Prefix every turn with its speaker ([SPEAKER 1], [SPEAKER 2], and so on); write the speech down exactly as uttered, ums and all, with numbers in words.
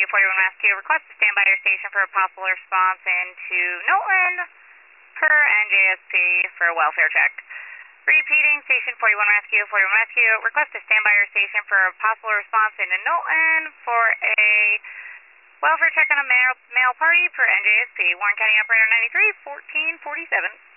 [SPEAKER 1] Rescue forty-one Rescue. Request to stand by your station for a possible response into Knowlton per N J S P for a welfare check. Repeating, Station forty-one Rescue, forty-one Rescue. Request to stand by your station for a possible response into Knowlton for a welfare check on a male, male party per N J S P. Warren County Operator ninety-three, fourteen forty-seven.